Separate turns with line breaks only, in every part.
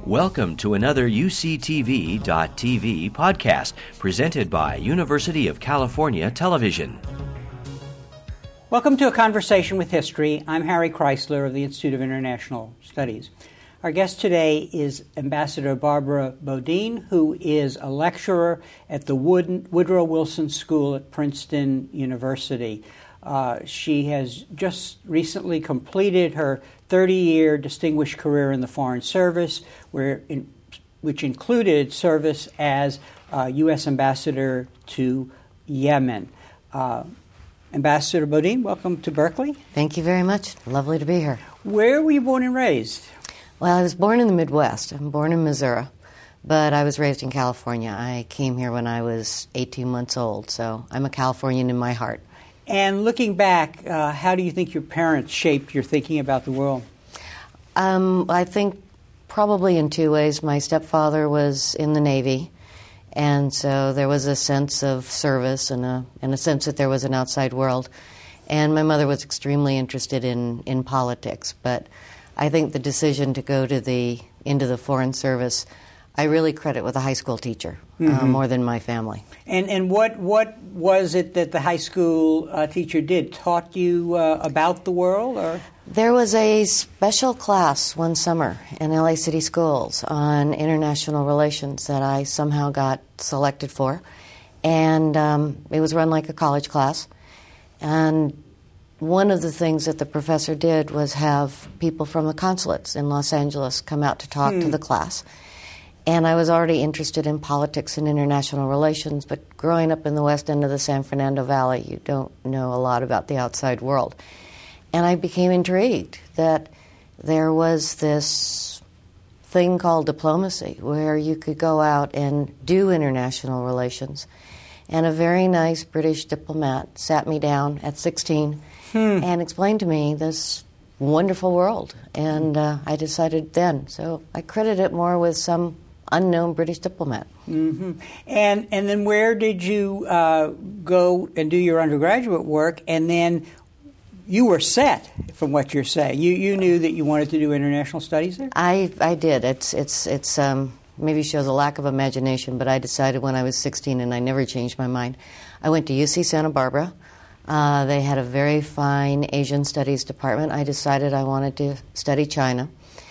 Welcome to another UCTV.tv podcast presented by University of California Television.
Welcome to A Conversation with History. I'm Harry Chrysler of the Institute of International Studies. Our guest today is Ambassador Barbara Bodine, who is a lecturer at the Woodrow Wilson School at Princeton University. She has just recently completed her 30-year distinguished career in the Foreign Service, which included service as U.S. Ambassador to Yemen. Ambassador Bodine, welcome to Berkeley.
Thank you very much. Lovely to be here.
Where were you born and raised?
Well, I was born in the Midwest. I'm born in Missouri, but I was raised in California. I came here when I was 18 months old, so I'm a Californian in my heart.
And looking back, how do you think your parents shaped your thinking about the world?
I think probably in two ways. My stepfather was in the Navy, and so there was a sense of service and a sense that there was an outside world. And my mother was extremely interested in politics, but I think the decision to go to into the Foreign Service, I really credit with a high school teacher more than my family.
And what was it that the high school teacher did? Taught you about the world, or?
There was a special class one summer in LA City Schools on international relations that I somehow got selected for, and it was run like a college class. And one of the things that the professor did was have people from the consulates in Los Angeles come out to talk to the class. And I was already interested in politics and international relations, but growing up in the west end of the San Fernando Valley, you don't know a lot about the outside world. And I became intrigued that there was this thing called diplomacy where you could go out and do international relations. And a very nice British diplomat sat me down at 16 and explained to me this wonderful world. And I decided then. So I credit it more with some unknown British diplomat.
Mm-hmm. And then where did you go and do your undergraduate work? And then you were set, from what you're saying. You knew that you wanted to do international studies there?
I did. It's maybe shows a lack of imagination, but I decided when I was 16, and I never changed my mind. I went to UC Santa Barbara. They had a very fine Asian studies department. I decided I wanted to study China,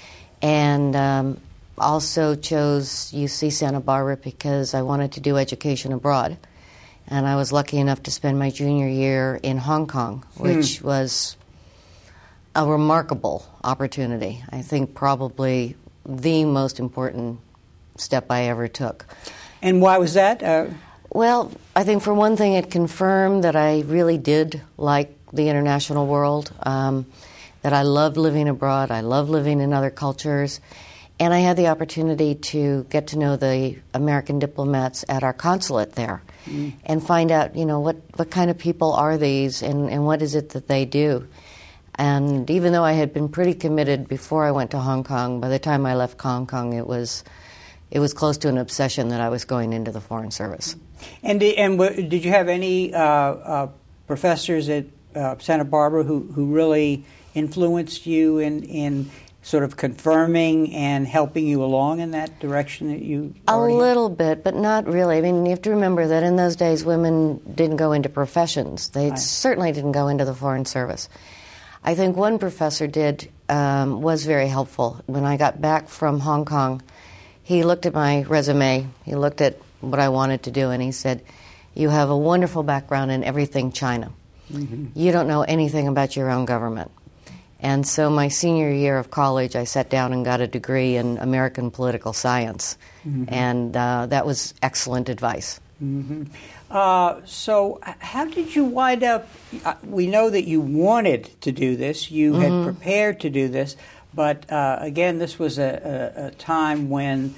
and also chose UC Santa Barbara because I wanted to do education abroad. And I was lucky enough to spend my junior year in Hong Kong, which was a remarkable opportunity. I think probably the most important step I ever took.
And why was that?
Well, I think for one thing it confirmed that I really did like the international world, that I loved living abroad, I love living in other cultures, and I had the opportunity to get to know the American diplomats at our consulate there and find out, what kind of people are these and what is it that they do. And even though I had been pretty committed before I went to Hong Kong, by the time I left Hong Kong, it was close to an obsession that I was going into the Foreign Service.
And did you have any professors at Santa Barbara who really influenced you in sort of confirming and helping you along in that direction that you already
A little bit, but not really. I mean, you have to remember that in those days, women didn't go into professions. They certainly didn't go into the Foreign Service. I think one professor was very helpful. When I got back from Hong Kong, he looked at my resume, he looked at what I wanted to do, and he said, "You have a wonderful background in everything China. You don't know anything about your own government." And so my senior year of college, I sat down and got a degree in American political science, and that was excellent advice.
So how did you wind up, we know that you wanted to do this, you had prepared to do this, but again, this was a time when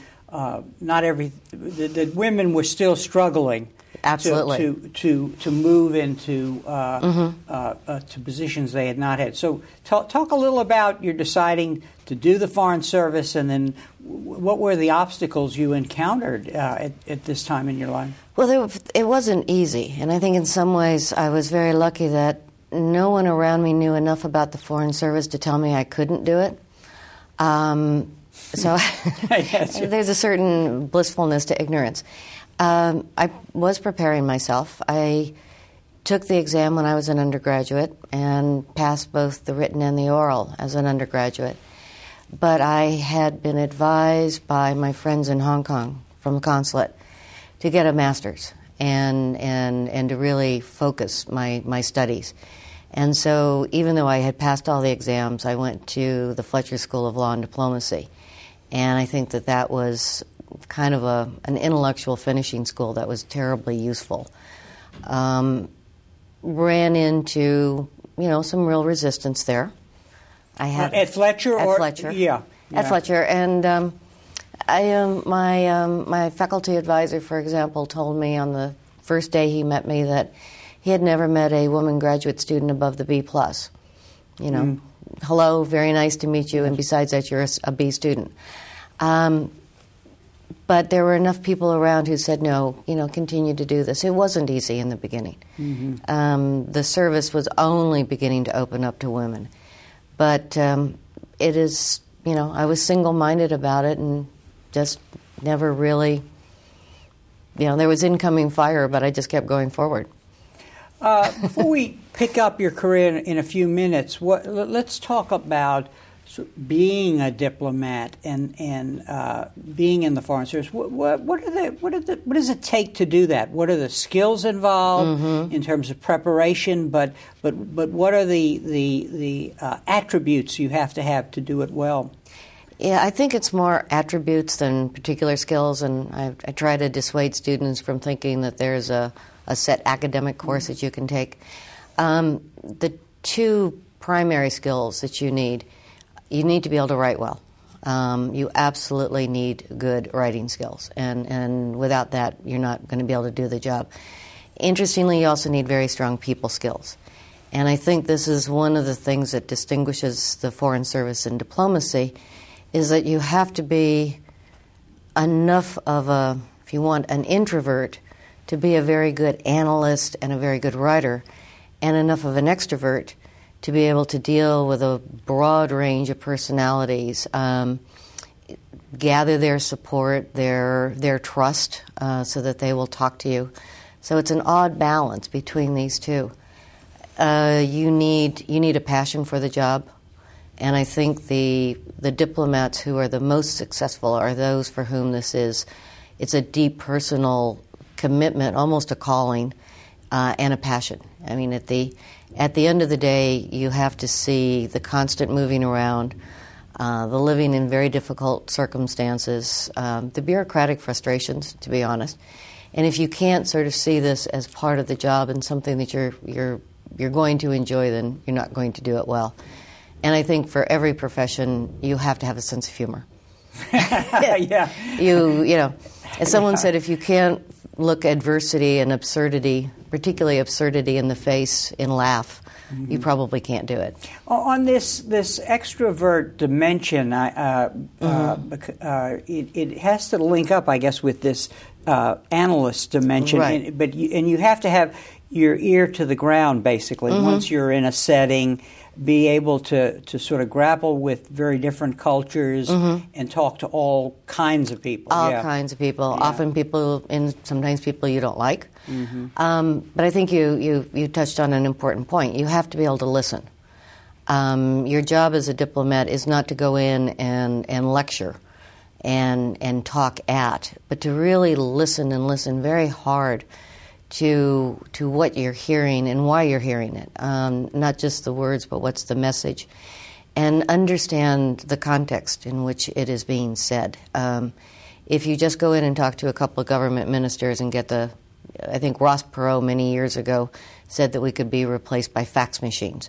the women were still struggling.
Absolutely.
To move into to positions they had not had. So talk a little about your deciding to do the Foreign Service, and then what were the obstacles you encountered at this time in your life?
Well, it wasn't easy, and I think in some ways I was very lucky that no one around me knew enough about the Foreign Service to tell me I couldn't do it. So there's a certain blissfulness to ignorance. I was preparing myself. I took the exam when I was an undergraduate and passed both the written and the oral as an undergraduate. But I had been advised by my friends in Hong Kong from the consulate to get a master's and to really focus my studies. And so even though I had passed all the exams, I went to the Fletcher School of Law and Diplomacy. And I think that was kind of an intellectual finishing school that was terribly useful. Ran into, some real resistance there. I had
at Fletcher?
At Fletcher.
Yeah.
At Fletcher. And my faculty advisor, for example, told me on the first day he met me that he had never met a woman graduate student above the B+. Hello, very nice to meet you, and besides that, you're a B student. But there were enough people around who said, no, continue to do this. It wasn't easy in the beginning. Mm-hmm. The service was only beginning to open up to women. But it is, I was single-minded about it and just never really, there was incoming fire, but I just kept going forward.
Before we pick up your career in a few minutes, let's talk about being a diplomat and being in the Foreign Service. What does it take to do that? What are the skills involved in terms of preparation? But what are the attributes you have to do it well?
Yeah, I think it's more attributes than particular skills, and I try to dissuade students from thinking that there's a set academic course that you can take. The two primary skills that you need to be able to write well. You absolutely need good writing skills, and without that, you're not going to be able to do the job. Interestingly, you also need very strong people skills. And I think this is one of the things that distinguishes the Foreign Service and diplomacy, is that you have to be enough of if you want, an introvert to be a very good analyst and a very good writer, and enough of an extrovert to be able to deal with a broad range of personalities, gather their support, their trust, so that they will talk to you. So it's an odd balance between these two. You need a passion for the job, and I think the diplomats who are the most successful are those for whom it's a deep personal commitment, almost a calling, and a passion. I mean, at the end of the day, you have to see the constant moving around, the living in very difficult circumstances, the bureaucratic frustrations, to be honest. And if you can't sort of see this as part of the job and something that you're going to enjoy, then you're not going to do it well. And I think for every profession, you have to have a sense of humor.
Yeah.
As someone said, if you can't look adversity and absurdity, particularly absurdity, in the face and laugh, you probably can't do it.
On this extrovert dimension, it has to link up, I guess, with this analyst dimension.
Right.
And you have to have your ear to the ground, basically, once you're in a setting, be able to sort of grapple with very different cultures and talk to all kinds of people.
All kinds of people. Yeah. Often people, and sometimes people you don't like. But I think you touched on an important point. You have to be able to listen. Your job as a diplomat is not to go in and lecture and talk at, but to really listen and listen very hard to what you're hearing and why you're hearing it. Not just the words, but what's the message. And understand the context in which it is being said. If you just go in and talk to a couple of government ministers and get I think Ross Perot many years ago said that we could be replaced by fax machines.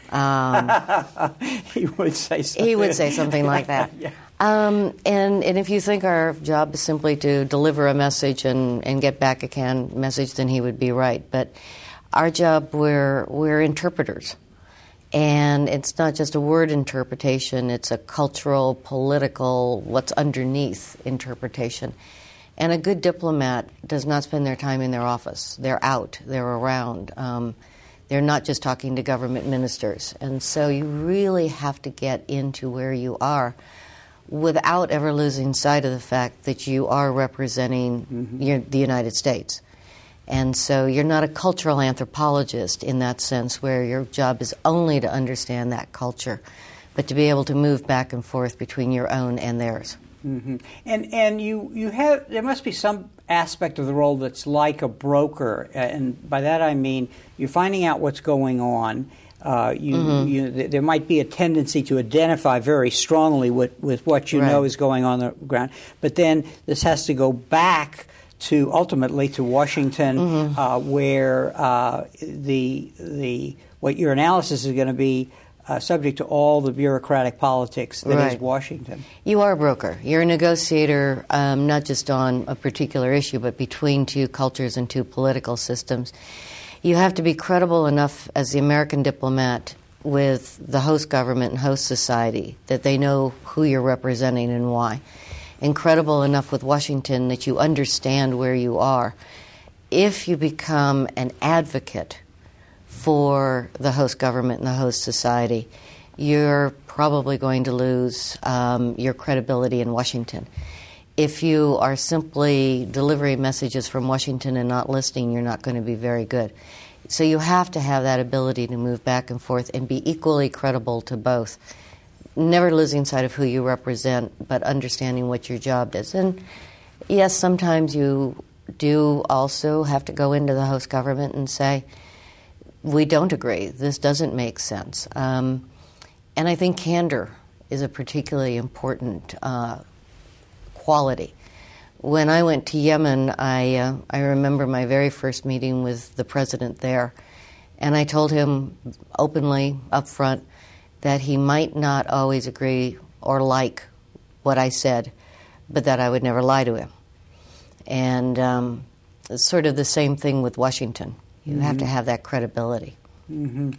He would say something.
He would say something like that.
Yeah.
And if you think our job is simply to deliver a message and get back a canned message, then he would be right. But our job, we're interpreters. And it's not just a word interpretation, it's a cultural, political, what's underneath interpretation. And a good diplomat does not spend their time in their office. They're out, they're around. They're not just talking to government ministers. And so you really have to get into where you are, without ever losing sight of the fact that you are representing the United States. And so you're not a cultural anthropologist in that sense, where your job is only to understand that culture, but to be able to move back and forth between your own and theirs.
And you have, there must be some aspect of the role that's like a broker, and by that I mean you're finding out what's going on. There might be a tendency to identify very strongly with what you know is going on the ground, but then this has to go back to ultimately to Washington, where what your analysis is going to be subject to all the bureaucratic politics that is Washington.
You are a broker. You're a negotiator, not just on a particular issue, but between two cultures and two political systems. You have to be credible enough as the American diplomat with the host government and host society that they know who you're representing and why. And credible enough with Washington that you understand where you are. If you become an advocate for the host government and the host society, you're probably going to lose your credibility in Washington. If you are simply delivering messages from Washington and not listening, you're not going to be very good. So you have to have that ability to move back and forth and be equally credible to both. Never losing sight of who you represent, but understanding what your job is. And yes, sometimes you do also have to go into the host government and say, we don't agree, this doesn't make sense. And I think candor is a particularly important quality. When I went to Yemen, I remember my very first meeting with the president there, and I told him openly up front that he might not always agree or like what I said, but that I would never lie to him. And it's sort of the same thing with Washington. You have to have that credibility.
And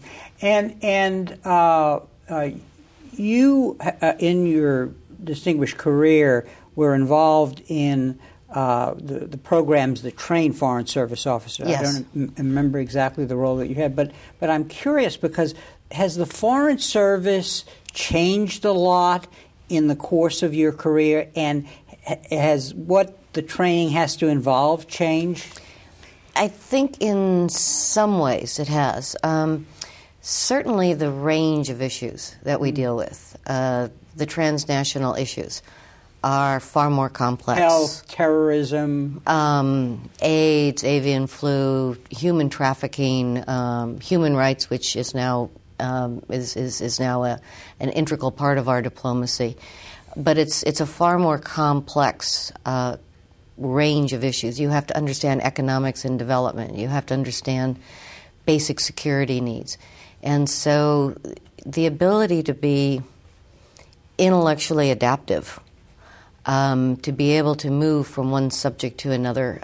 you, in your distinguished career, were involved in the programs that train Foreign Service officers.
Yes.
I don't remember exactly the role that you had, but I'm curious because has the Foreign Service changed a lot in the course of your career, and has what the training has to involve changed?
I think in some ways it has. Certainly the range of issues that we deal with, the transnational issues, are far more complex.
Health, terrorism,
AIDS, avian flu, human trafficking, human rights, which is now is now an integral part of our diplomacy. But it's a far more complex range of issues. You have to understand economics and development. You have to understand basic security needs. And so the ability to be intellectually adaptive, to be able to move from one subject to another.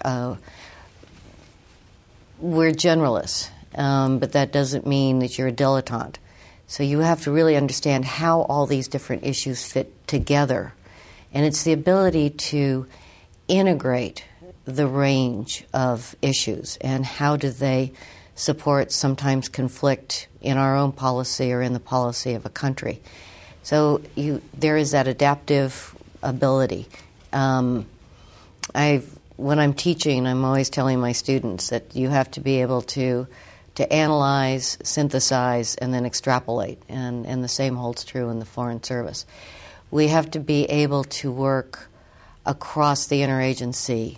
We're generalists, but that doesn't mean that you're a dilettante. So you have to really understand how all these different issues fit together. And it's the ability to integrate the range of issues and how do they support, sometimes conflict in our own policy or in the policy of a country. So there is that adaptive ability. When I'm teaching, I'm always telling my students that you have to be able to analyze, synthesize, and then extrapolate, and the same holds true in the Foreign Service. We have to be able to work across the interagency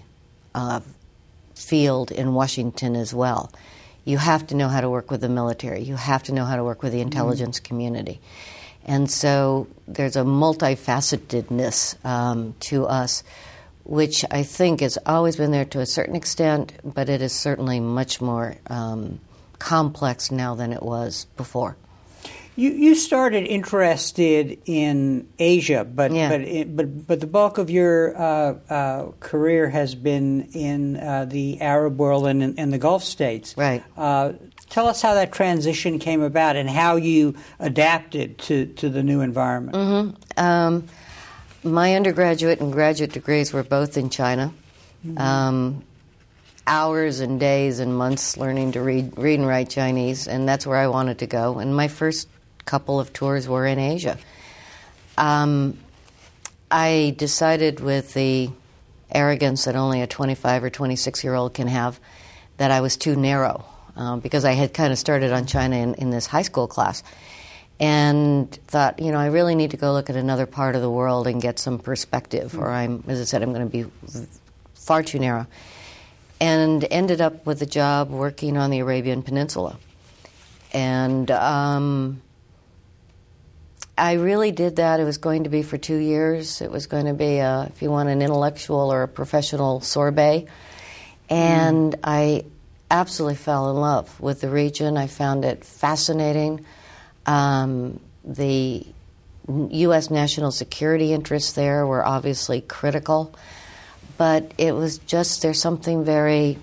field in Washington as well. You have to know how to work with the military. You have to know how to work with the intelligence community. And so there's a multifacetedness to us, which I think has always been there to a certain extent, but it is certainly much more complex now than it was before.
You started interested in Asia, but the bulk of your career has been in the Arab world and the Gulf states.
Right.
Tell us how that transition came about and how you adapted to the new environment.
My undergraduate and graduate degrees were both in China. Hours and days and months learning to read and write Chinese, and that's where I wanted to go. And my first couple of tours were in Asia. I decided, with the arrogance that only a 25 or 26-year-old can have, that I was too narrow, because I had kind of started on China in this high school class, and thought, I really need to go look at another part of the world and get some perspective, or as I said, I'm going to be far too narrow. And ended up with a job working on the Arabian Peninsula. And I really did that. It was going to be for 2 years. It was going to be, if you want, an intellectual or a professional sorbet. And I absolutely fell in love with the region. I found it fascinating. The U.S. national security interests there were obviously critical. But it was just, there's something very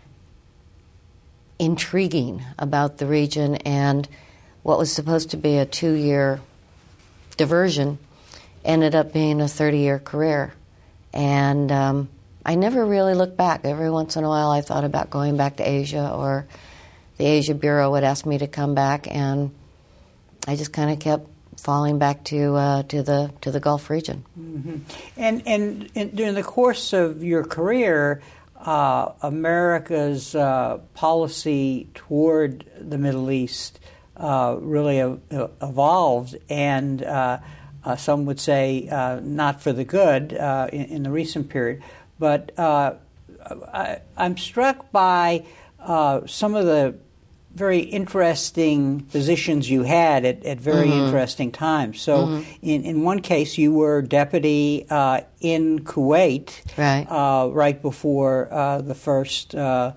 intriguing about the region, and what was supposed to be a 2-year diversion ended up being a 30-year career. And I never really looked back. Every once in a while I thought about going back to Asia, or the Asia Bureau would ask me to come back, and I just kind of kept falling back to the Gulf region.
Mm-hmm. And during the course of your career, America's policy toward the Middle East really evolved, and some would say not for the good in the recent period. But I'm struck by some of the very interesting positions you had at very interesting times. So in one case, you were deputy in Kuwait right before the first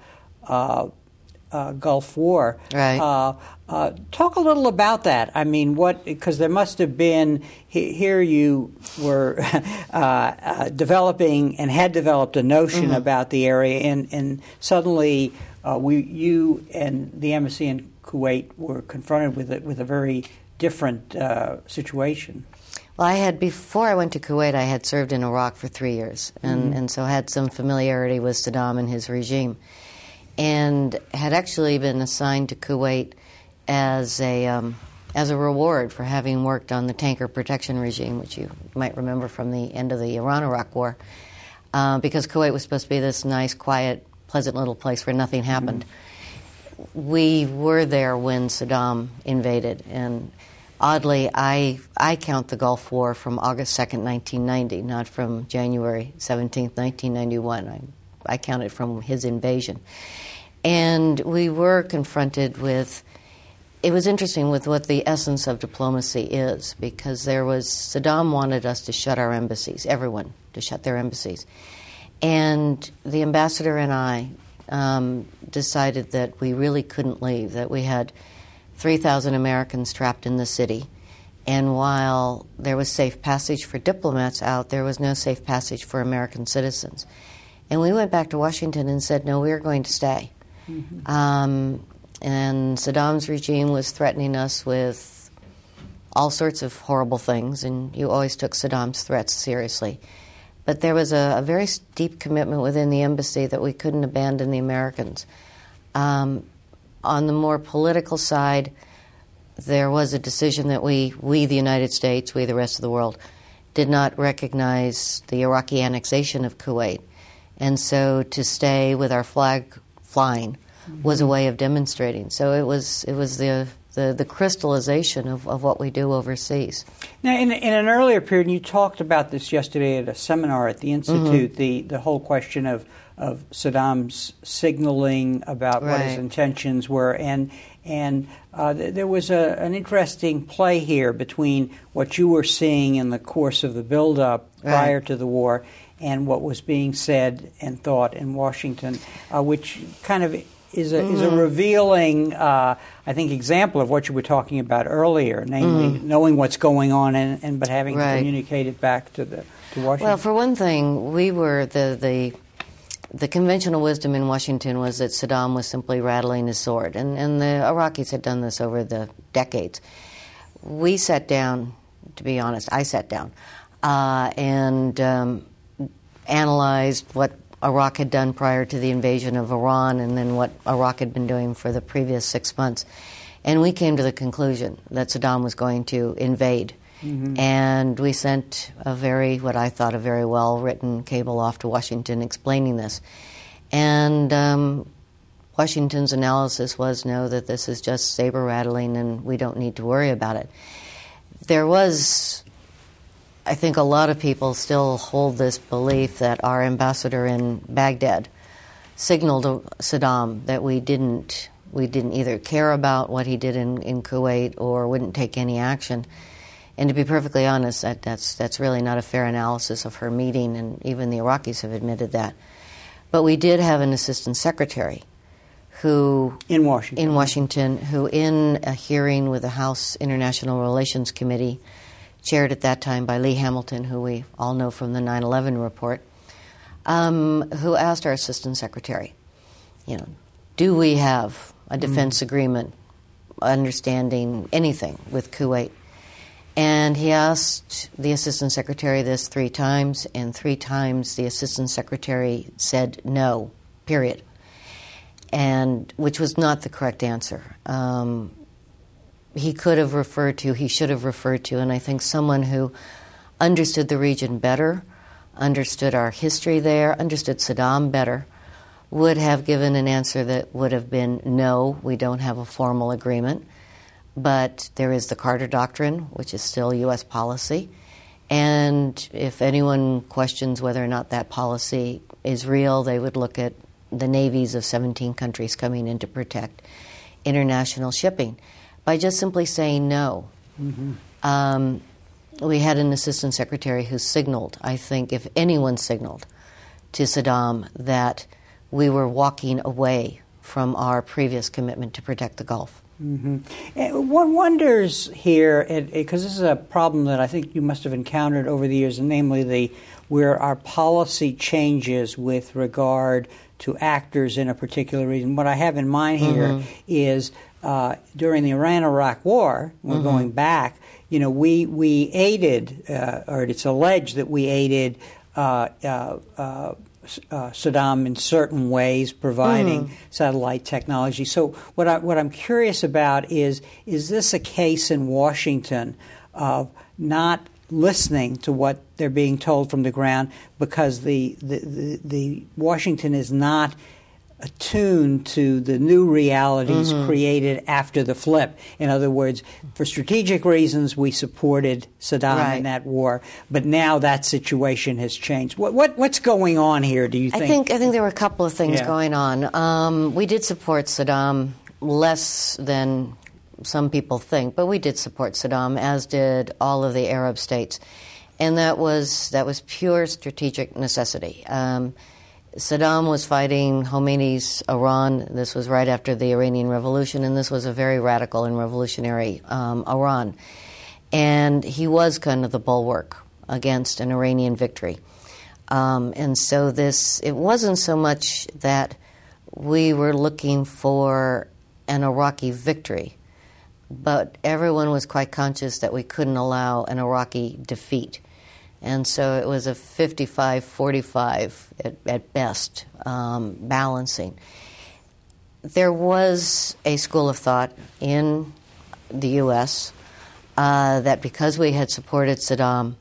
Gulf War.
Right.
Talk a little about that. I mean, because there must have been, here you were developing and had developed a notion about the area, and suddenly you and the embassy in Kuwait were confronted with a very different situation.
Well, before I went to Kuwait, I had served in Iraq for 3 years, and so had some familiarity with Saddam and his regime, and had actually been assigned to Kuwait as a reward for having worked on the tanker protection regime, which you might remember from the end of the Iran-Iraq War, because Kuwait was supposed to be this nice, quiet, pleasant little place where nothing happened. We were there when Saddam invaded, and oddly, I count the Gulf War from August 2nd, 1990, not from January 17th, 1991. I count it from his invasion. And we were confronted with, it was interesting with what the essence of diplomacy is, because Saddam wanted us to shut our embassies, everyone to shut their embassies. And the ambassador and I decided that we really couldn't leave, that we had 3,000 Americans trapped in the city. And while there was safe passage for diplomats out, there was no safe passage for American citizens. And we went back to Washington and said, no, we are going to stay. And Saddam's regime was threatening us with all sorts of horrible things, and you always took Saddam's threats seriously. But there was a very deep commitment within the embassy that we couldn't abandon the Americans. On the more political side, there was a decision that we, the United States, we, the rest of the world, did not recognize the Iraqi annexation of Kuwait. And so to stay with our flag flying was a way of demonstrating. So it was the crystallization of what we do overseas.
Now, in an earlier period, and you talked about this yesterday at a seminar at the Institute, the whole question of Saddam's signaling about what his intentions were, and there was an interesting play here between what you were seeing in the course of the build-up prior to the war and what was being said and thought in Washington, which kind of is a revealing, I think, example of what you were talking about earlier, namely knowing what's going on but having to communicate it back to Washington.
Well, for one thing, we were the conventional wisdom in Washington was that Saddam was simply rattling his sword, and the Iraqis had done this over the decades. We sat down, to be honest, I sat down, and analyzed what Iraq had done prior to the invasion of Iran, and then what Iraq had been doing for the previous 6 months. And we came to the conclusion that Saddam was going to invade. And we sent what I thought, a very well-written cable off to Washington explaining this. And Washington's analysis was, no, that this is just saber-rattling and we don't need to worry about it. There was, I think a lot of people still hold this belief that our ambassador in Baghdad signaled to Saddam that we didn't either care about what he did in Kuwait or wouldn't take any action. And to be perfectly honest, that's really not a fair analysis of her meeting, and even the Iraqis have admitted that. But we did have an assistant secretary who in Washington, who in a hearing with the House International Relations Committee, chaired at that time by Lee Hamilton, who we all know from the 9/11 report, who asked our assistant secretary, do we have a defense agreement, understanding anything with Kuwait? And he asked the assistant secretary this 3 times, and 3 times the assistant secretary said no, period, and which was not the correct answer. He should have referred to, and I think someone who understood the region better, understood our history there, understood Saddam better, would have given an answer that would have been, no, we don't have a formal agreement, but there is the Carter Doctrine, which is still U.S. policy, and if anyone questions whether or not that policy is real, they would look at the navies of 17 countries coming in to protect international shipping. By just simply saying no, we had an assistant secretary who signaled, I think, if anyone signaled to Saddam that we were walking away from our previous commitment to protect the Gulf.
One wonders here, because this is a problem that I think you must have encountered over the years, and namely where our policy changes with regard to actors in a particular region. What I have in mind here is during the Iran-Iraq War, we're going back, we aided, or it's alleged that we aided Saddam in certain ways, providing satellite technology. So what I'm curious about is this a case in Washington of not listening to what they're being told from the ground because the Washington is not attuned to the new realities created after the flip? In other words, for strategic reasons, we supported Saddam in that war, but now that situation has changed. What's going on here, do you think?
I think there were a couple of things going on. We did support Saddam less than some people think, but we did support Saddam, as did all of the Arab states, and that was pure strategic necessity. Saddam was fighting Khomeini's Iran. This was right after the Iranian Revolution, and this was a very radical and revolutionary Iran. And he was kind of the bulwark against an Iranian victory. And so it wasn't so much that we were looking for an Iraqi victory, but everyone was quite conscious that we couldn't allow an Iraqi defeat. And so it was a 55-45 at best, balancing. There was a school of thought in the U.S. That because we had supported Saddam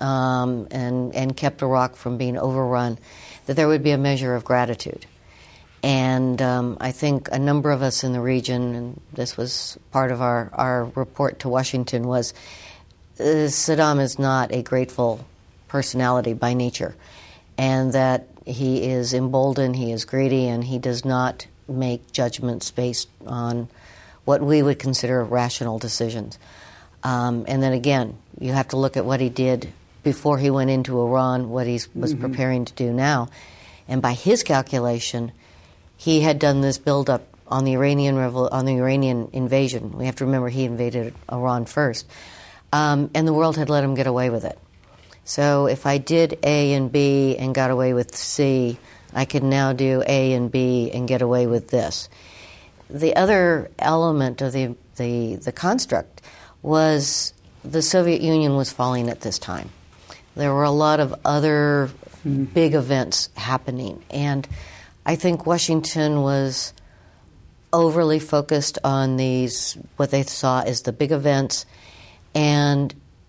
and kept Iraq from being overrun, that there would be a measure of gratitude. And I think a number of us in the region, and this was part of our report to Washington, was Saddam is not a grateful personality by nature, and that he is emboldened, he is greedy, and he does not make judgments based on what we would consider rational decisions. And then again, you have to look at what he did before he went into Iran, what he was preparing to do now. And by his calculation, he had done this build-up on the Iranian invasion. We have to remember he invaded Iran first. And the world had let him get away with it. So if I did A and B and got away with C, I could now do A and B and get away with this. The other element of the construct was the Soviet Union was falling at this time. There were a lot of other big events happening, and I think Washington was overly focused on what they saw as the big events, and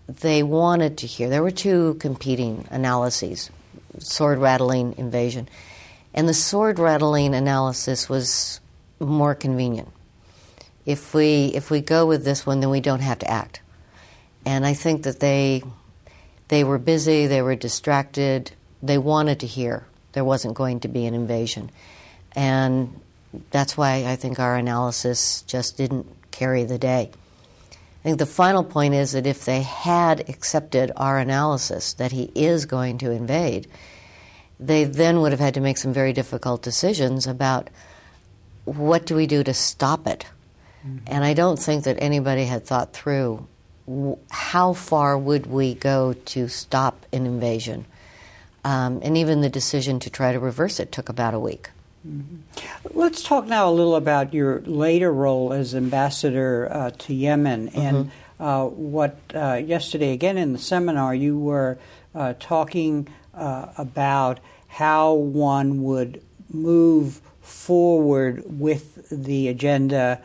they wanted to hear. There were two competing analyses, sword-rattling invasion. And the sword-rattling analysis was more convenient. If we go with this one, then we don't have to act. And I think that they were busy, they were distracted, they wanted to hear there wasn't going to be an invasion. And that's why I think our analysis just didn't carry the day. I think the final point is that if they had accepted our analysis that he is going to invade, they then would have had to make some very difficult decisions about what do we do to stop it. Mm-hmm. And I don't think that anybody had thought through how far would we go to stop an invasion. And even the decision to try to reverse it took about a week.
Mm-hmm. Let's talk now a little about your later role as ambassador to Yemen. And what yesterday, again in the seminar, you were talking about how one would move forward with the agenda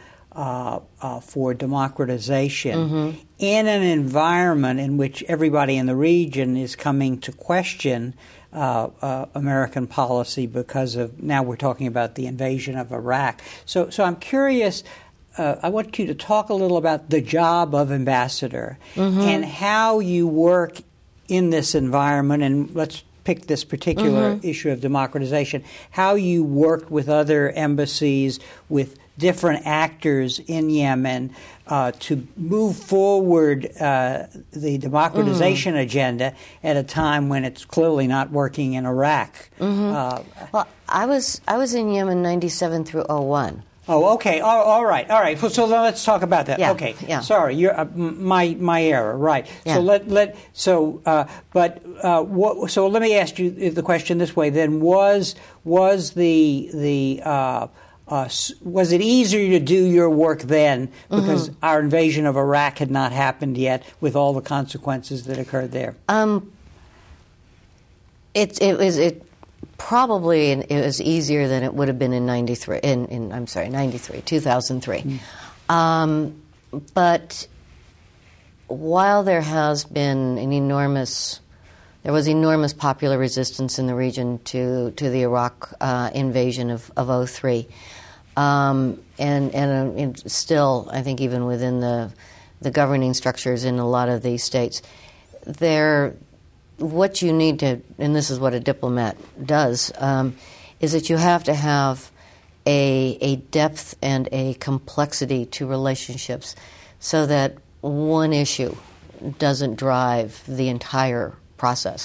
for democratization in an environment in which everybody in the region is coming to question American policy because of, now we're talking about the invasion of Iraq. So I'm curious, I want you to talk a little about the job of ambassador and how you work in this environment, and let's pick this particular issue of democratization, how you work with other embassies, with different actors in Yemen to move forward the democratization agenda at a time when it's clearly not working in Iraq.
Well, I was in Yemen 97 through 01.
Oh, okay. All right. So let's talk about that.
Yeah,
okay.
yeah.
Sorry, you're my error. Right.
Yeah.
So so let me ask you the question this way. Then was it easier to do your work then because our invasion of Iraq had not happened yet with all the consequences that occurred there?
It probably it was easier than it would have been in 2003. But while there has been there was enormous popular resistance in the region to the Iraq invasion of 2003. And still, I think even within the governing structures in a lot of these states, what you need to, and this is what a diplomat does, is that you have to have a depth and a complexity to relationships so that one issue doesn't drive the entire process.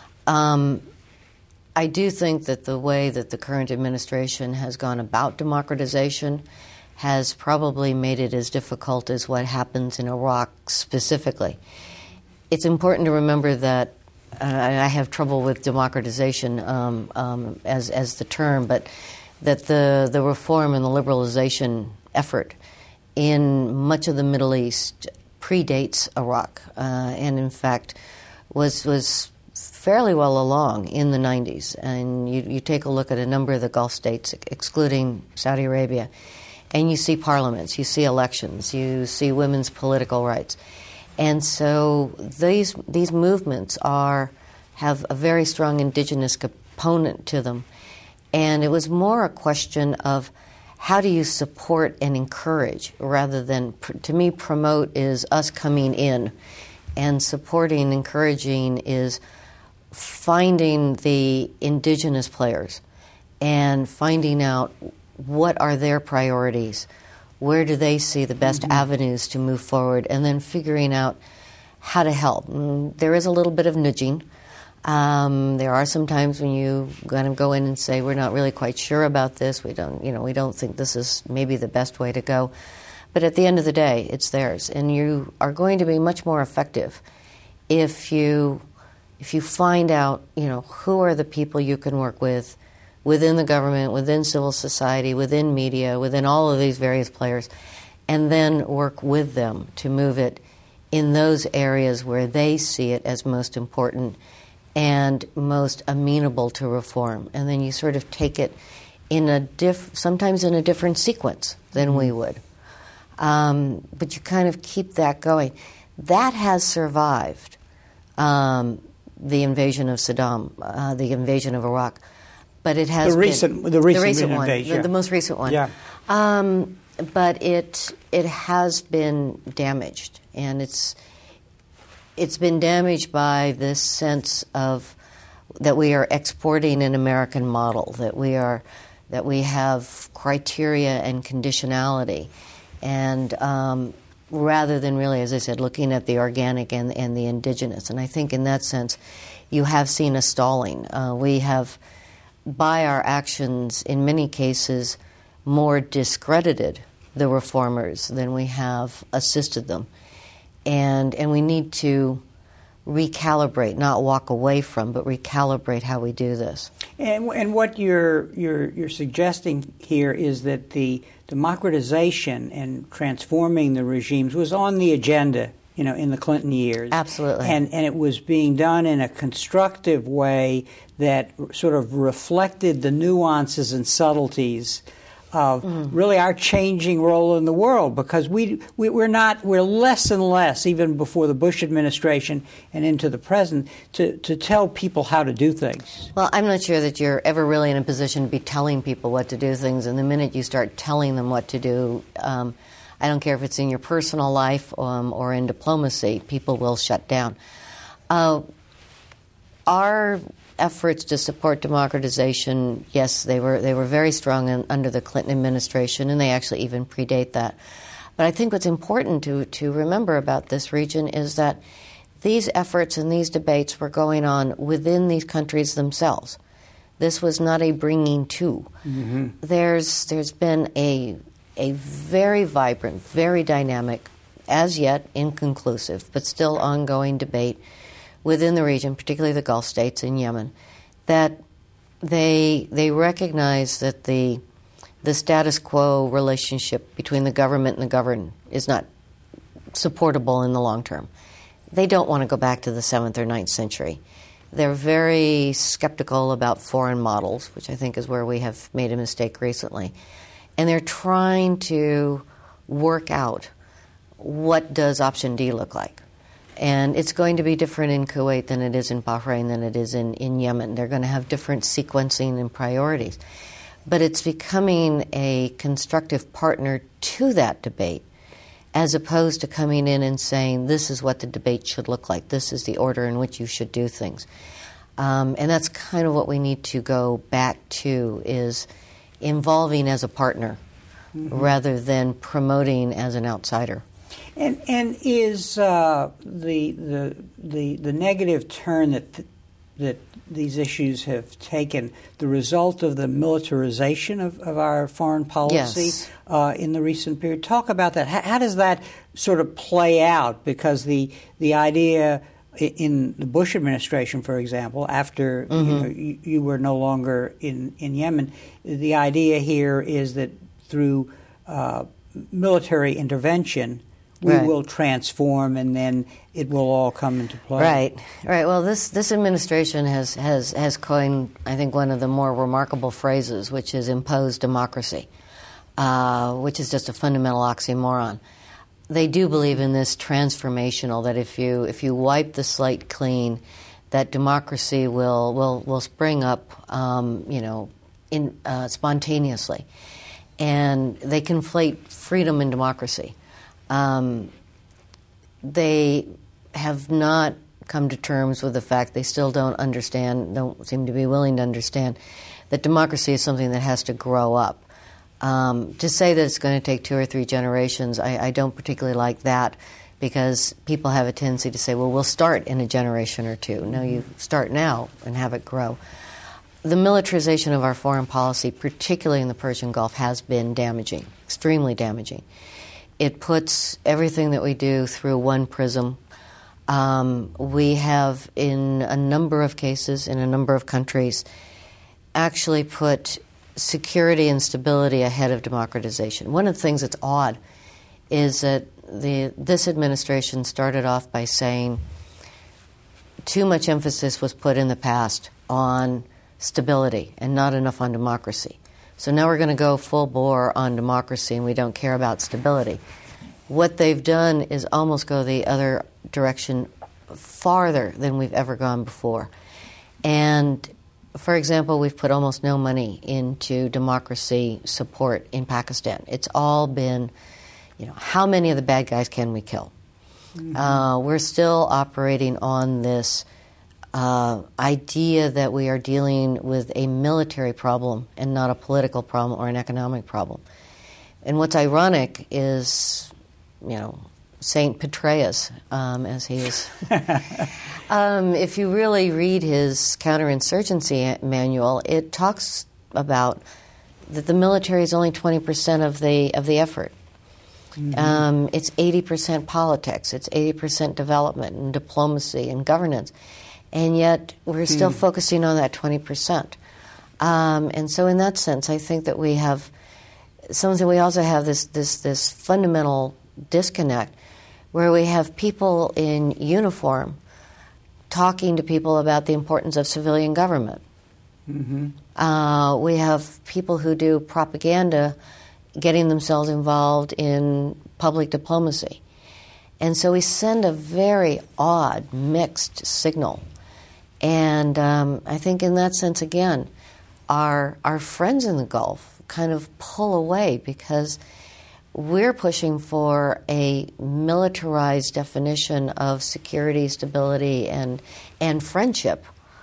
I do think that the way that the current administration has gone about democratization has probably made it as difficult as what happens in Iraq specifically. It's important to remember that I have trouble with democratization as the term, but that the reform and the liberalization effort in much of the Middle East predates Iraq, and in fact was fairly well along in the 90s. And you take a look at a number of the Gulf states, excluding Saudi Arabia, and you see parliaments, you see elections, you see women's political rights. And so these movements have a very strong indigenous component to them. And it was more a question of how do you support and encourage rather than, to me, promote is us coming in. And supporting, encouraging is finding the indigenous players and finding out what are their priorities, where do they see the best avenues to move forward, and then figuring out how to help. There is a little bit of nudging. There are some times when you kind of go in and say, we're not really quite sure about this. We don't think this is maybe the best way to go. But at the end of the day, it's theirs. And you are going to be much more effective if you find out, who are the people you can work with within the government, within civil society, within media, within all of these various players, and then work with them to move it in those areas where they see it as most important and most amenable to reform. And then you sort of take it in sometimes in a different sequence than we would. But you kind of keep that going. That has survived the invasion of Saddam, the invasion of Iraq, but it has
the recent
one,
invasion,
the most recent one.
Yeah.
But it has been damaged, and it's been damaged by this sense of that we are exporting an American model, that we have criteria and conditionality, and rather than really, as I said, looking at the organic and the indigenous. And I think in that sense, you have seen a stalling. We have, by our actions, in many cases, more discredited the reformers than we have assisted them. And we need to recalibrate, not walk away from, but recalibrate how we do this.
And what you're suggesting here is that the democratization and transforming the regimes was on the agenda, in the Clinton years.
Absolutely.
And it was being done in a constructive way that sort of reflected the nuances and subtleties of really our changing role in the world, because we're less and less, even before the Bush administration and into the present, to tell people how to do things.
Well, I'm not sure that you're ever really in a position to be telling people what to do things, and the minute you start telling them what to do, I don't care if it's in your personal life or in diplomacy, people will shut down. Our efforts to support democratization, yes, they were very strong under the Clinton administration, and they actually even predate that. But I think what's important to remember about this region is that these efforts and these debates were going on within these countries themselves. This was not a bringing to. Mm-hmm. There's been a very vibrant, very dynamic, as yet inconclusive, but still ongoing debate within the region, particularly the Gulf states and Yemen, that they recognize that the status quo relationship between the government and the governed is not supportable in the long term. They don't want to go back to the 7th or 9th century. They're very skeptical about foreign models, which I think is where we have made a mistake recently. And they're trying to work out, what does option D look like? And it's going to be different in Kuwait than it is in Bahrain, than it is in Yemen. They're going to have different sequencing and priorities. But it's becoming a constructive partner to that debate, as opposed to coming in and saying, this is what the debate should look like, this is the order in which you should do things. And that's kind of what we need to go back to, is involving as a partner, rather than promoting as an outsider.
And is the negative turn that these issues have taken the result of the militarization of our foreign policy?
Yes.
In the recent period? Talk about that. How does that sort of play out? Because the idea in the Bush administration, for example, after you were no longer in Yemen, the idea here is that through military intervention, we will transform, and then it will all come into play.
Right. Well, this administration has coined, I think, one of the more remarkable phrases, which is imposed democracy, which is just a fundamental oxymoron. They do believe in this transformational, that if you wipe the slate clean, that democracy will spring up, spontaneously, and they conflate freedom and democracy. They have not come to terms with the fact, they still don't seem to be willing to understand, that democracy is something that has to grow up. To say that it's going to take 2 or 3 generations, I don't particularly like that, because people have a tendency to say, well, we'll start in a generation or 2. No, you start now and have it grow. The militarization of our foreign policy, particularly in the Persian Gulf, has been damaging, extremely damaging. It puts everything that we do through one prism. We have, in a number of cases, in a number of countries, actually put security and stability ahead of democratization. One of the things that's odd is that this administration started off by saying too much emphasis was put in the past on stability and not enough on democracy. So now we're going to go full bore on democracy, and we don't care about stability. What they've done is almost go the other direction farther than we've ever gone before. And, for example, we've put almost no money into democracy support in Pakistan. It's all been, how many of the bad guys can we kill? Mm-hmm. We're still operating on this idea that we are dealing with a military problem and not a political problem or an economic problem. And what's ironic is, Saint Petraeus, as he is. If you really read his counterinsurgency manual, it talks about that the military is only 20% of the effort. Mm-hmm. It's 80% politics, it's 80% development and diplomacy and governance, and yet we're still focusing on that 20%. And so, in that sense, I think that we have something. We also have this fundamental disconnect where we have people in uniform talking to people about the importance of civilian government. Mm-hmm. We have people who do propaganda getting themselves involved in public diplomacy. And so we send a very odd, mixed signal. And I think in that sense, again, our friends in the Gulf kind of pull away because we're pushing for a militarized definition of security, stability, and friendship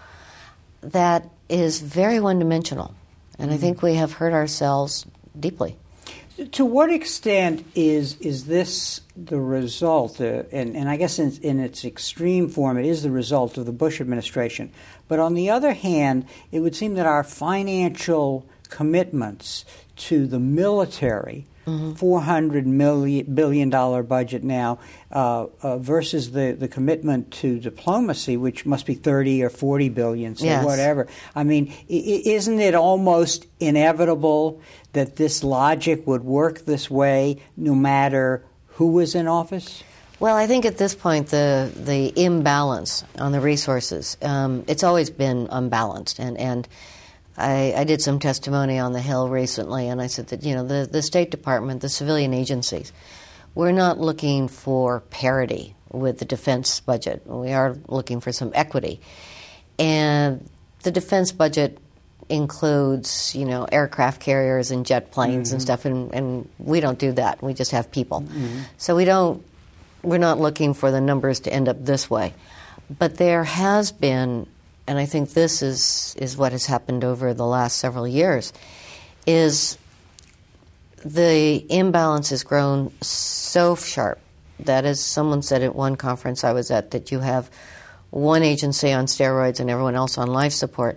that is very one-dimensional. And I think we have hurt ourselves deeply.
To what extent is this the result, and I guess in its extreme form it is the result of the Bush administration, but on the other hand, it would seem that our financial commitments to the military, $400 billion budget now, versus the commitment to diplomacy, which must be 30 or 40 billion, so
yes.
Whatever. I mean, isn't it almost inevitable that this logic would work this way no matter who was in office?
Well, I think at this point the imbalance on the resources, it's always been unbalanced. And I did some testimony on the Hill recently, and I said that, the State Department, the civilian agencies, we're not looking for parity with the defense budget. We are looking for some equity. And the defense budget includes, aircraft carriers and jet planes and stuff, and we don't do that. We just have people. So we're not looking for the numbers to end up this way. But there has been, and I think this is what has happened over the last several years, is the imbalance has grown so sharp that, as someone said at one conference I was at, that you have one agency on steroids and everyone else on life support.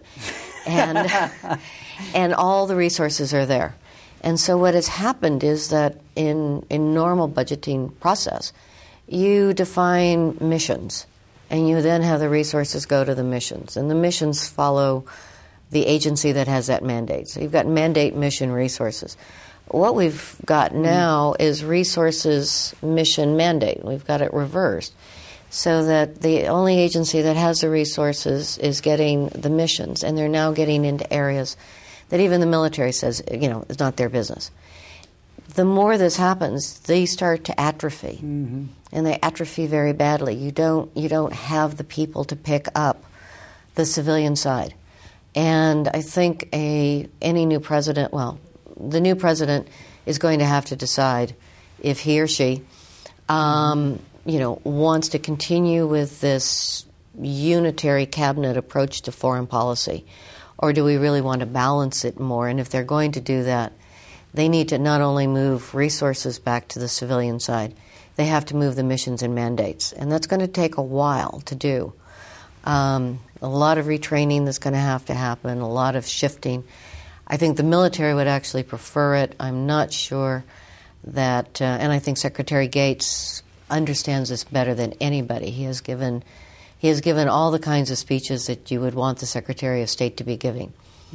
And all the resources are there. And so what has happened is that in normal budgeting process, you define missions, and you then have the resources go to the missions. And the missions follow the agency that has that mandate. So you've got mandate, mission, resources. What we've got now is resources, mission, mandate. We've got it reversed, so that the only agency that has the resources is getting the missions, and they're now getting into areas that even the military says, it's not their business. The more this happens, they start to atrophy, and they atrophy very badly. You don't have the people to pick up the civilian side. And I think any new president, the new president is going to have to decide if he or she wants to continue with this unitary cabinet approach to foreign policy, or do we really want to balance it more? And if they're going to do that, they need to not only move resources back to the civilian side, they have to move the missions and mandates. And that's going to take a while to do. A lot of retraining that's going to have to happen, a lot of shifting. I think the military would actually prefer it. I'm not sure that, and I think Secretary Gates understands this better than anybody. He has given all the kinds of speeches that you would want the Secretary of State to be giving.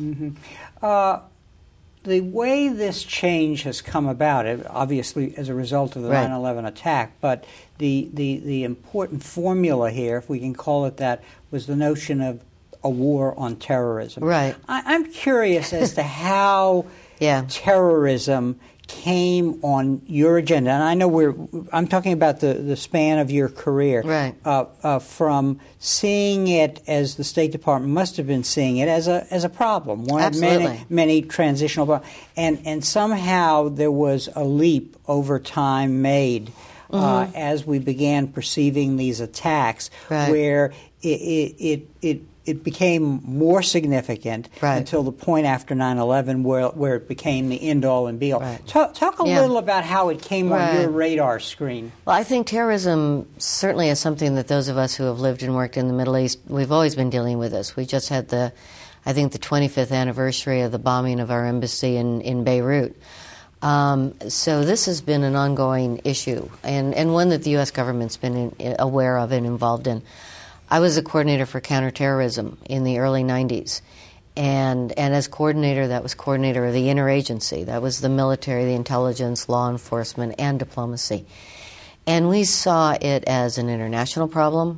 The way this change has come about, obviously as a result of the 9/11 attack, but the important formula here, if we can call it that, was the notion of a war on terrorism.
Right.
I'm curious as to how terrorism came on your agenda, and I know I'm talking about the span of your career,
right?
From seeing it as the State Department must have been seeing it as a problem, one
Absolutely.
of many transitional problems, and somehow there was a leap over time made as we began perceiving these attacks,
right.
where it became more significant
right.
until the point after 9/11 where it became the end-all and be-all.
Right.
Talk a little about how it came
right.
on your radar screen.
Well, I think terrorism certainly is something that those of us who have lived and worked in the Middle East, we've always been dealing with this. We just had the 25th anniversary of the bombing of our embassy in Beirut. So this has been an ongoing issue, and one that the U.S. government's been aware of and involved in. I was a coordinator for counterterrorism in the early 90s, and as coordinator, that was coordinator of the interagency. That was the military, the intelligence, law enforcement, and diplomacy. And we saw it as an international problem.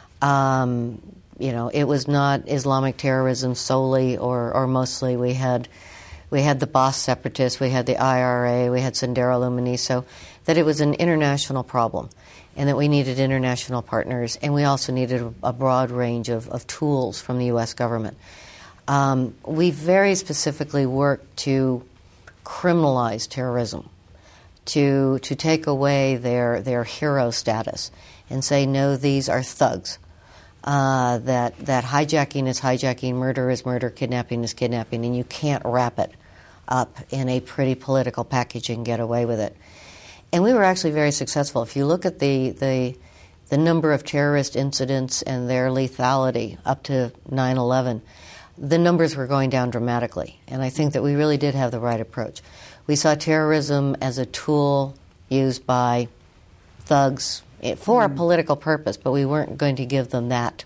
It was not Islamic terrorism solely or mostly. We had the Ba'ath separatists, we had the IRA, we had Sendero Luminoso, that it was an international problem, and that we needed international partners, and we also needed a broad range of tools from the U.S. government. We very specifically worked to criminalize terrorism, to take away their hero status, and say, no, these are thugs. That hijacking is hijacking, murder is murder, kidnapping is kidnapping, and you can't wrap it up in a pretty political package and get away with it. And we were actually very successful. If you look at the number of terrorist incidents and their lethality up to 9/11, the numbers were going down dramatically. And I think that we really did have the right approach. We saw terrorism as a tool used by thugs for a political purpose, but we weren't going to give them that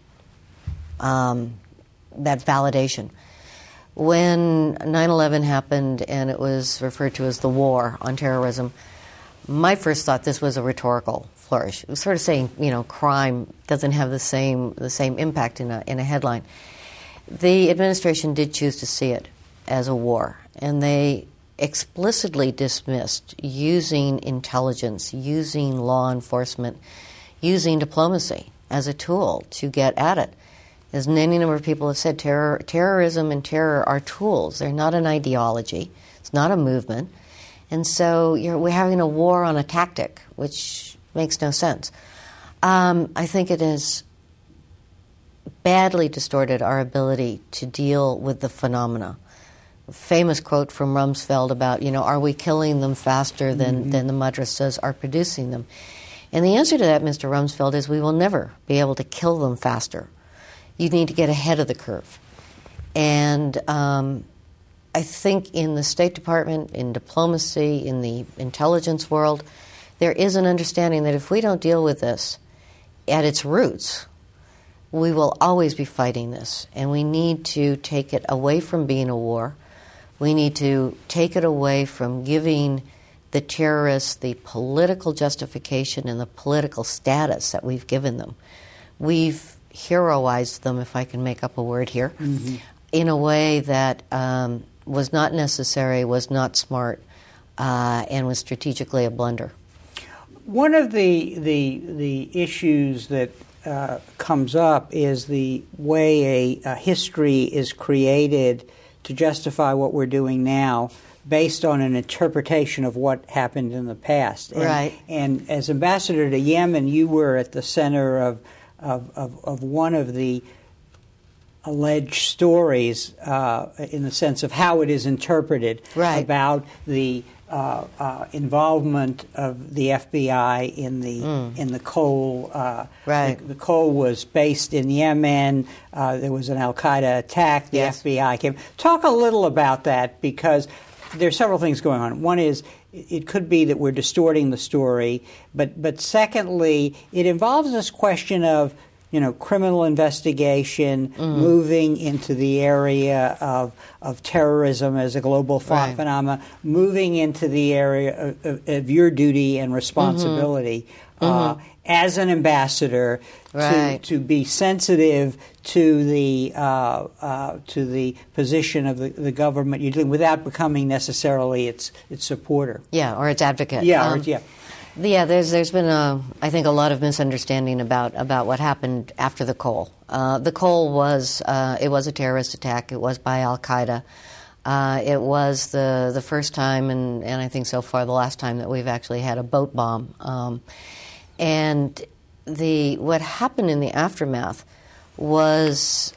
validation. When 9/11 happened and it was referred to as the war on terrorism, my first thought, this was a rhetorical flourish. It was sort of saying, crime doesn't have the same impact in a headline. The administration did choose to see it as a war, and they explicitly dismissed using intelligence, using law enforcement, using diplomacy as a tool to get at it. As any number of people have said, terrorism and terror are tools. They're not an ideology. It's not a movement. And so we're having a war on a tactic, which makes no sense. I think it has badly distorted our ability to deal with the phenomena. A famous quote from Rumsfeld about, are we killing them faster than the madrasas are producing them? And the answer to that, Mr. Rumsfeld, is we will never be able to kill them faster. You need to get ahead of the curve. And I think in the State Department, in diplomacy, in the intelligence world, there is an understanding that if we don't deal with this at its roots, we will always be fighting this. And we need to take it away from being a war. We need to take it away from giving the terrorists the political justification and the political status that we've given them. We've heroized them, if I can make up a word here, in a way that was not necessary, was not smart, and was strategically a blunder.
One of the issues that comes up is the way a history is created to justify what we're doing now based on an interpretation of what happened in the past.
Right.
And as ambassador to Yemen, you were at the center of one of the alleged stories in the sense of how it is interpreted about the involvement of the FBI in the coal. The coal was based in Yemen. There was an Al-Qaeda attack. The FBI came. Talk a little about that, because there's several things going on. One is it could be that we're distorting the story, but secondly, it involves this question of criminal investigation, moving into the area of terrorism as a global phenomenon, moving into the area of your duty and responsibility. as an ambassador to be sensitive to the position of the government you're dealing without becoming necessarily its supporter.
Yeah, or its advocate.
Yeah,
there's been I think a lot of misunderstanding about what happened after the Cole. The Cole was it was a terrorist attack. It was by Al Qaeda. It was the first time, and I think so far the last time that we've actually had a boat bomb. And what happened in the aftermath was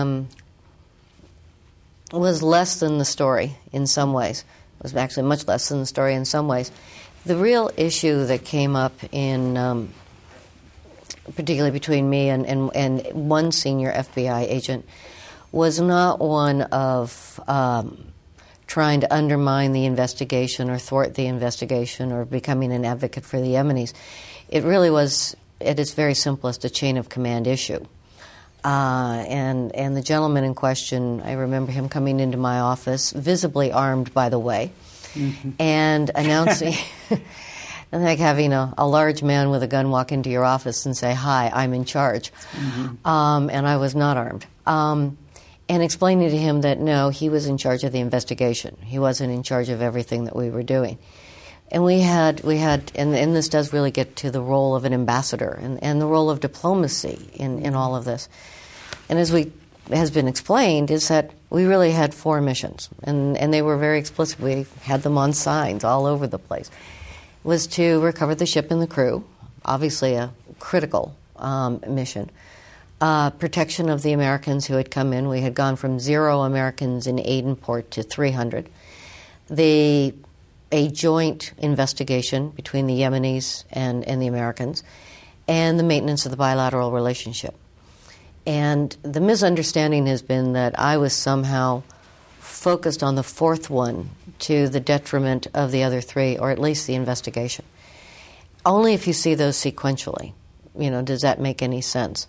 less than the story in some ways. It was actually much less than the story in some ways. The real issue that came up in, particularly between me and one senior FBI agent, was not one of trying to undermine the investigation or thwart the investigation or becoming an advocate for the Yemenis. It really was, at its very simplest, a chain of command issue. And the gentleman in question, I remember him coming into my office, visibly armed, by the way, and announcing, like having a large man with a gun walk into your office and say, "Hi, I'm in charge." And I was not armed. And explaining to him that, no, he was in charge of the investigation. He wasn't in charge of everything that we were doing. And we had, and this does really get to the role of an ambassador and the role of diplomacy in all of this. And has been explained, is that we really had 4 missions, and they were very explicit. We had them on signs all over the place. It was to recover the ship and the crew, obviously a critical mission. Protection of the Americans who had come in. We had gone from 0 Americans in Adenport to 300. A joint investigation between the Yemenis and the Americans, and the maintenance of the bilateral relationship. And the misunderstanding has been that I was somehow focused on the 4th one to the detriment of the other 3, or at least the investigation. Only if you see those sequentially, does that make any sense.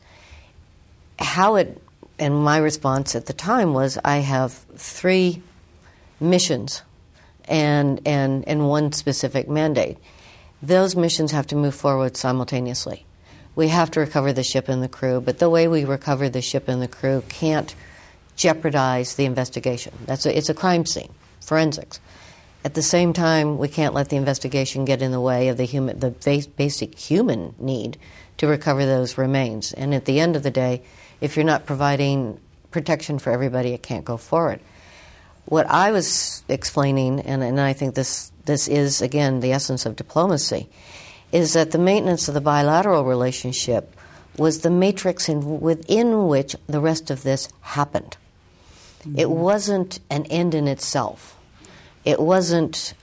And my response at the time was, I have 3 missions and one specific mandate. Those missions have to move forward simultaneously. We have to recover the ship and the crew, but the way we recover the ship and the crew can't jeopardize the investigation. It's a crime scene, forensics. At the same time, we can't let the investigation get in the way of the basic human need to recover those remains. And at the end of the day, if you're not providing protection for everybody, it can't go forward. What I was explaining, and I think this is, again, the essence of diplomacy, is that the maintenance of the bilateral relationship was the matrix within which the rest of this happened. Mm-hmm. It wasn't an end in itself. It wasn't,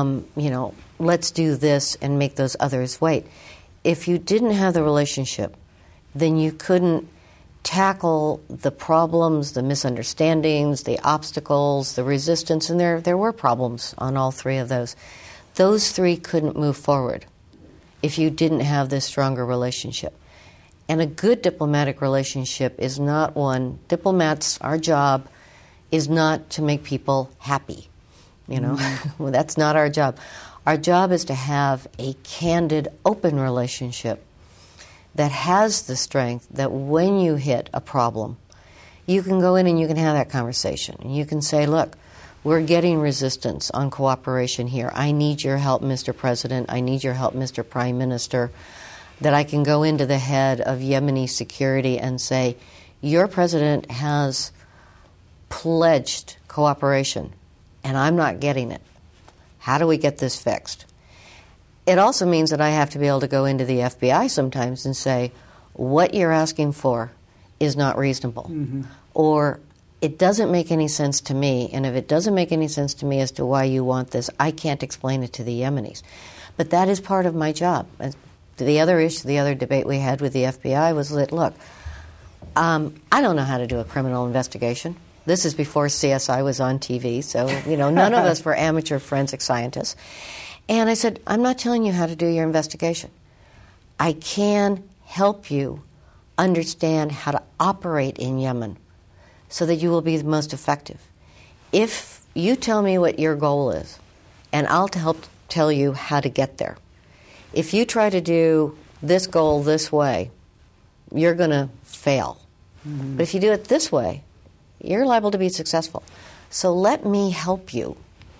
let's do this and make those others wait. If you didn't have the relationship, then you couldn't tackle the problems, the misunderstandings, the obstacles, the resistance, and there were problems on all 3 of those. Those 3 couldn't move forward if you didn't have this stronger relationship. And a good diplomatic relationship is not one, diplomats, our job is not to make people happy. Well, that's not our job. Our job is to have a candid, open relationship that has the strength that when you hit a problem, you can go in and you can have that conversation. And you can say, look, we're getting resistance on cooperation here. I need your help, Mr. President. I need your help, Mr. Prime Minister. That I can go into the head of Yemeni security and say, your president has pledged cooperation, and I'm not getting it. How do we get this fixed? It also means that I have to be able to go into the FBI sometimes and say, what you're asking for is not reasonable. Mm-hmm. Or it doesn't make any sense to me, and if it doesn't make any sense to me as to why you want this, I can't explain it to the Yemenis. But that is part of my job. The other issue, the other debate we had with the FBI was that, look, I don't know how to do a criminal investigation. This is before CSI was on TV, so none of us were amateur forensic scientists. And I said, I'm not telling you how to do your investigation. I can help you understand how to operate in Yemen so that you will be the most effective. If you tell me what your goal is, and I'll help tell you how to get there. If you try to do this goal this way, you're going to fail. Mm-hmm. But if you do it this way, you're liable to be successful. So let me help you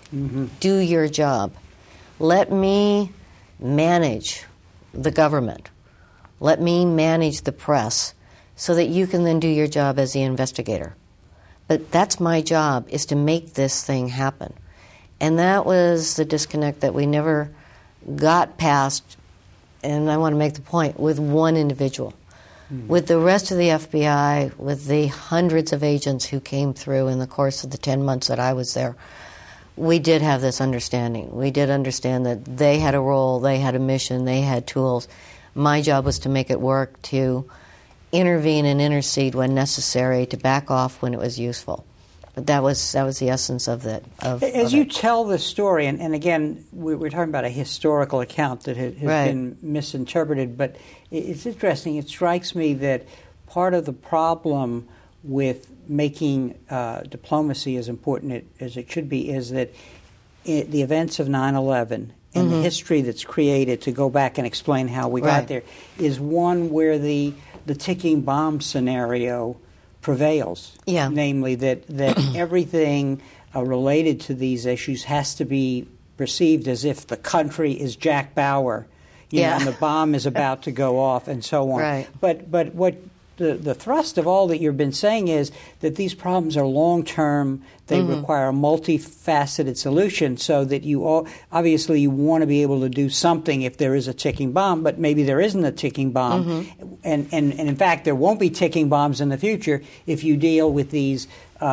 do your job. Let me manage the government. Let me manage the press so that you can then do your job as the investigator. But that's my job, is to make this thing happen. And that was the disconnect that we never got past, and I want to make the point, with one individual. With the rest of the FBI, with the hundreds of agents who came through in the course of the 10 months that I was there, we did have this understanding. We did understand that they had a role, they had a mission, they had tools. My job was to make it work, to intervene and intercede when necessary, to back off when it was useful. But that was the essence of that.
As you tell the story, and again, we're talking about a historical account that has been misinterpreted, but it's interesting. It strikes me that part of the problem with making diplomacy as important as it should be is that the events of 9/11 and the history that's created to go back and explain how we got there is one where the ticking bomb scenario prevails. Yeah. Namely, that everything related to these issues has to be perceived as if the country is Jack Bauer, you know, and the bomb is about to go off, and so on. Right. But what the thrust of all that you've been saying is that these problems are long-term. They require a multifaceted solution, so that obviously you want to be able to do something if there is a ticking bomb, but maybe there isn't a ticking bomb. And in fact, there won't be ticking bombs in the future if you deal with these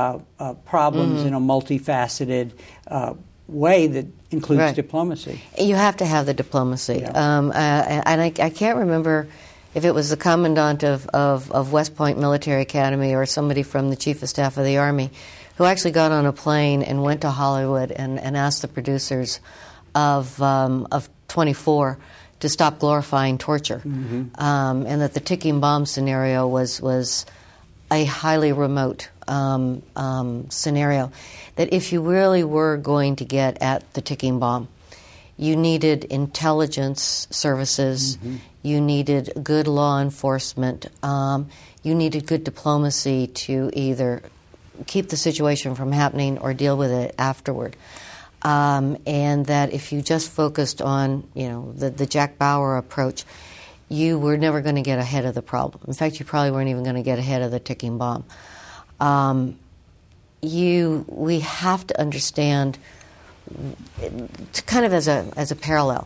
problems in a multifaceted way that includes diplomacy.
You have to have the diplomacy. And I can't remember if it was the commandant of West Point Military Academy or somebody from the Chief of Staff of the Army who actually got on a plane and went to Hollywood and asked the producers of 24 to stop glorifying torture, and that the ticking bomb scenario was a highly remote scenario, that if you really were going to get at the ticking bomb, you needed intelligence services, you needed good law enforcement, you needed good diplomacy to either keep the situation from happening or deal with it afterward. And that if you just focused on, the Jack Bauer approach, you were never going to get ahead of the problem. In fact, you probably weren't even going to get ahead of the ticking bomb. We have to understand, kind of as a parallel,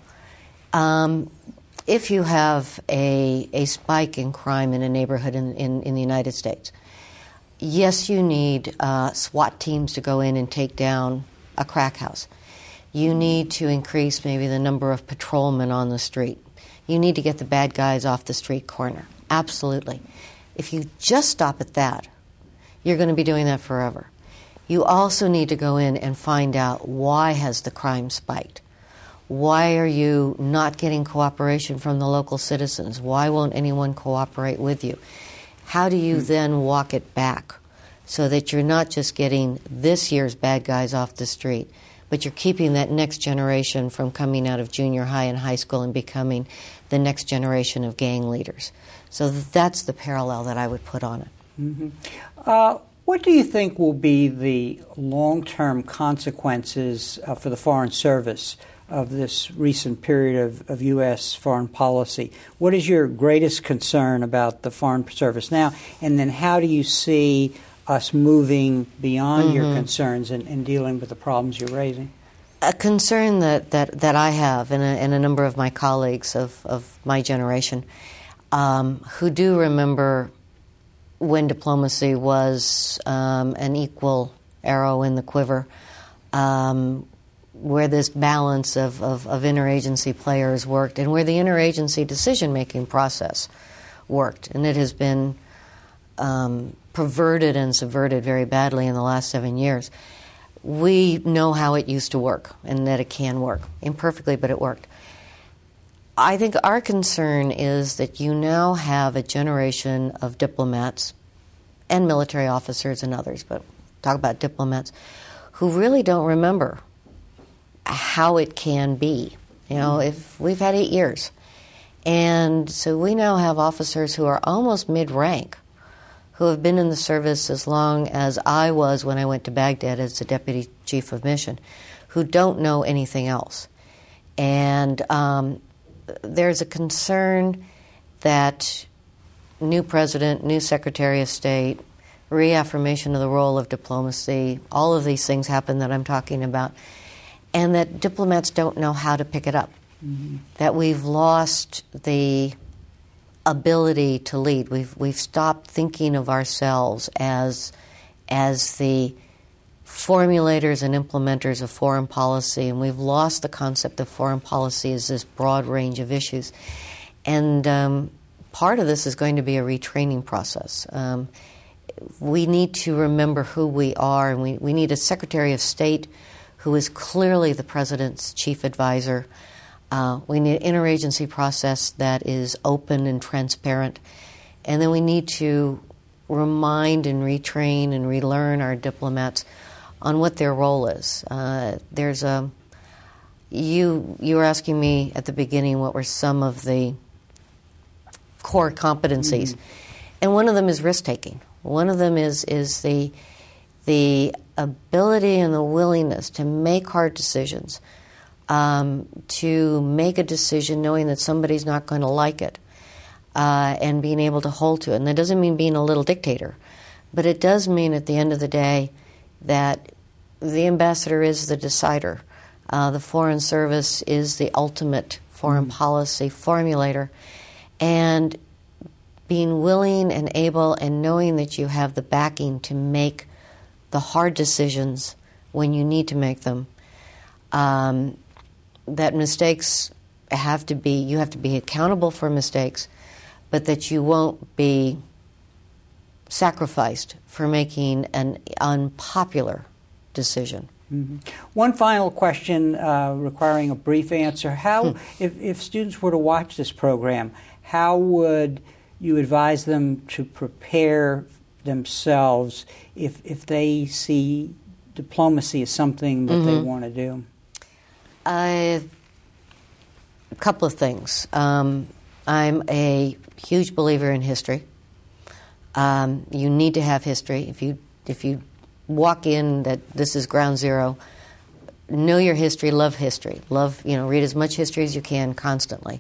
if you have a spike in crime in a neighborhood in the United States, yes, you need SWAT teams to go in and take down a crack house. You need to increase maybe the number of patrolmen on the street. You need to get the bad guys off the street corner. Absolutely. If you just stop at that, you're going to be doing that forever. You also need to go in and find out, why has the crime spiked? Why are you not getting cooperation from the local citizens? Why won't anyone cooperate with you? How do you then walk it back so that you're not just getting this year's bad guys off the street, but you're keeping that next generation from coming out of junior high and high school and becoming the next generation of gang leaders? So that's the parallel that I would put on it.
What do you think will be the long-term consequences for the Foreign Service of this recent period of U.S. foreign policy? What is your greatest concern about the Foreign Service now? And then how do you see us moving beyond your concerns and dealing with the problems you're raising?
A concern that I have, and a number of my colleagues of my generation, who do remember when diplomacy was an equal arrow in the quiver, where this balance of interagency players worked, and where the interagency decision-making process worked. And it has been perverted and subverted very badly in the last 7 years. We know how it used to work, and that it can work. Imperfectly, but it worked. I think our concern is that you now have a generation of diplomats and military officers and others, but talk about diplomats, who really don't remember how it can be. If we've had 8 years, And so we now have officers who are almost mid-rank, who have been in the service as long as I was when I went to Baghdad as the Deputy Chief of Mission, who don't know anything else. And there's a concern that new president, new Secretary of State, reaffirmation of the role of diplomacy, all of these things happen that I'm talking about, and that diplomats don't know how to pick it up. Mm-hmm. That we've lost the ability to lead. We've stopped thinking of ourselves as the formulators and implementers of foreign policy, and we've lost the concept of foreign policy as this broad range of issues. And part of this is going to be a retraining process. We need to remember who we are, and we need a Secretary of State who is clearly the President's chief advisor. We need an interagency process that is open and transparent. And then we need to remind and retrain and relearn our diplomats on what their role is. You were asking me at the beginning what were some of the core competencies. Mm-hmm. And one of them is risk-taking. One of them is the ability and the willingness to make hard decisions, to make a decision knowing that somebody's not going to like it, and being able to hold to it. And that doesn't mean being a little dictator, but it does mean at the end of the day that the ambassador is the decider. The Foreign Service is the ultimate foreign policy formulator. And being willing and able and knowing that you have the backing to make the hard decisions when you need to make them, that mistakes you have to be accountable for mistakes, but that you won't be sacrificed for making an unpopular decision.
Mm-hmm. One final question requiring a brief answer. How, if students were to watch this program, how would you advise them to prepare themselves if they see diplomacy as something that they want to do?
A couple of things. I'm a huge believer in history. You need to have history. If you walk in that this is ground zero, know your history, love history. Read as much history as you can constantly.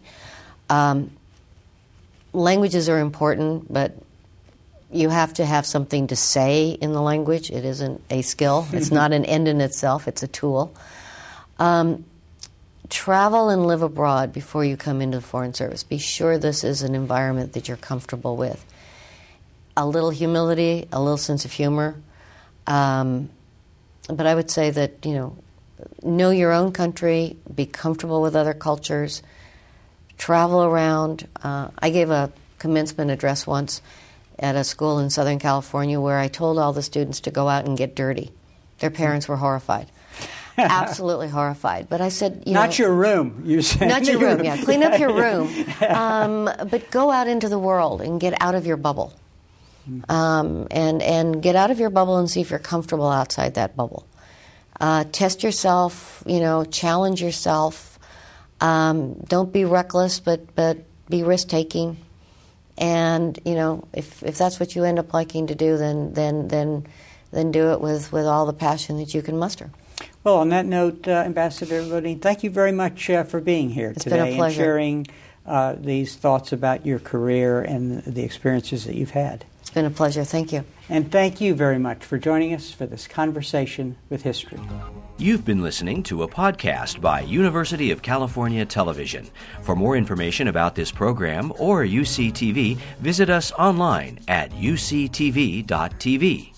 Languages are important, but you have to have something to say in the language. It isn't a skill. It's not an end in itself. It's a tool. Travel and live abroad before you come into the Foreign Service. Be sure this is an environment that you're comfortable with. A little humility, a little sense of humor. But I would say that, know your own country, be comfortable with other cultures, travel around. I gave a commencement address once at a school in Southern California where I told all the students to go out and get dirty. Their parents were horrified. Absolutely horrified. But I said,
Not your room, you said.
Not your room, yeah. Clean up your room. But go out into the world and get out of your bubble. And get out of your bubble and see if you're comfortable outside that bubble. Test yourself, challenge yourself. Don't be reckless, but be risk-taking. And, if that's what you end up liking to do, then do it with all the passion that you can muster.
Well, on that note, Ambassador Bodine, thank you very much for being here today.
Been a pleasure.
And sharing these thoughts about your career and the experiences that you've had.
It's been a pleasure. Thank you.
And thank you very much for joining us for this conversation with history.
You've been listening to a podcast by University of California Television. For more information about this program or UCTV, visit us online at uctv.tv.